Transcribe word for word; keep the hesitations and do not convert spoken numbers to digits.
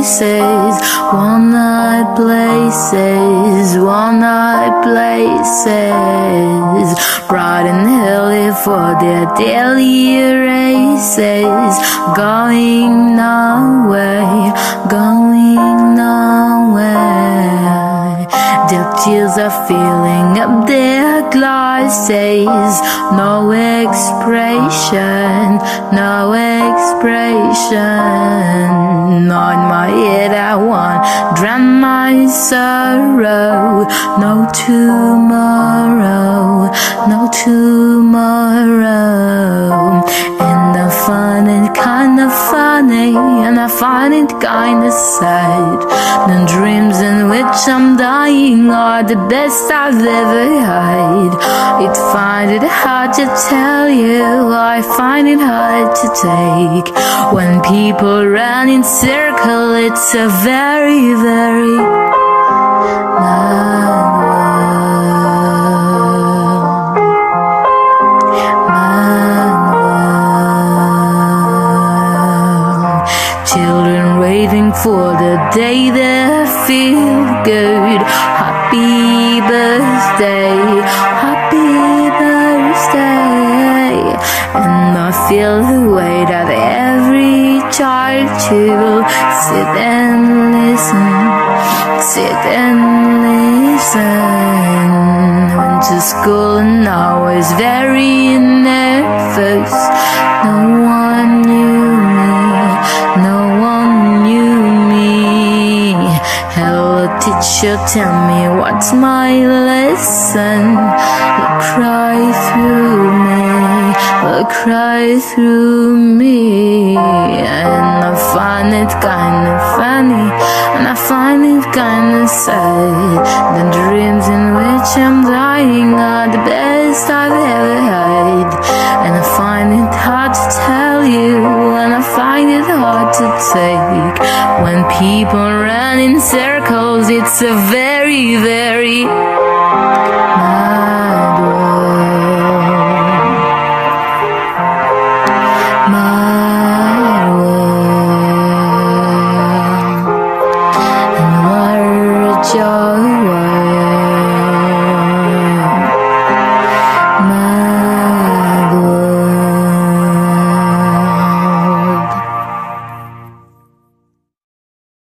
faces, one night places, one night places, bright and early for their daily races, going nowhere, going nowhere. Their tears are filling up their glasses, no expression, no expression. On my head I want drown my sorrow. No tomorrow, no tomorrow. And I find it kinda funny, and I find it kinda sad. The dreams in which I'm dying are the best I've ever had. I find it hard to tell you, I find it hard to take. When people run in circles, it's a very, very mad world. Mad world. Children waiting for the day they feel good. Happy birthday, happy birthday. And I feel the way that every child should sit and listen, sit and listen. Went to school and I was very nervous. No one knew me, no one knew me. Hello teacher, tell me what's my lesson. You cry through me, you cry through me. And I find it kinda funny, and I find it kinda sad. The dreams in which I'm dying are the best I've ever had. And I find it hard to tell you, and I find it hard to take. When people run in circles, it's a very, very